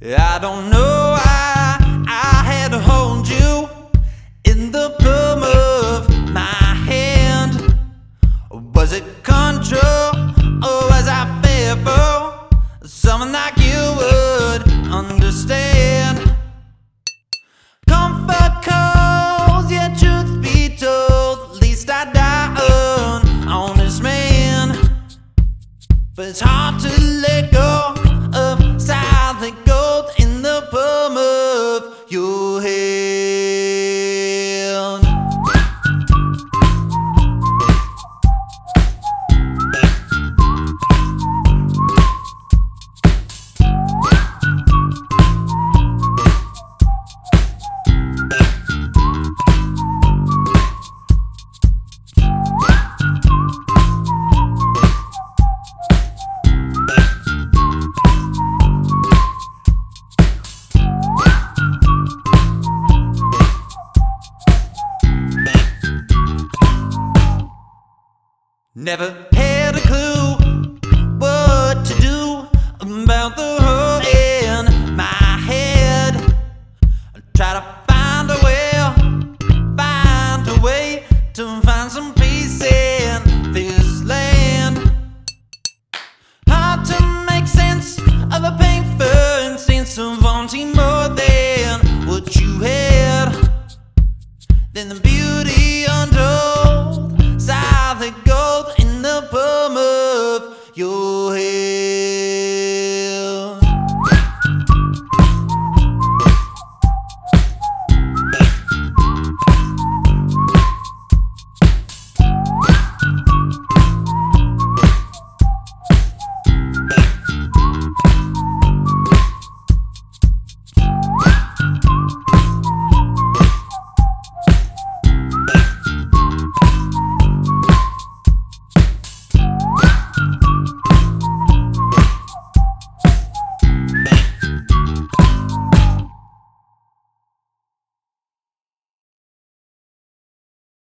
I don't know why I had to hold you in the palm of my hand. Was it control or was I fearful? Someone like you would understand. Comfort calls, yet truth be told, at least I die an honest man. But it's hard to let go of silent gold in the palm of your hand. Never had a clue what to do about the hole in my head. I try to find a way to find some peace in this land. Hard to make sense of a painful instance of wanting more than what you had. Then the beauty untold, silent gold in the palm of your hand.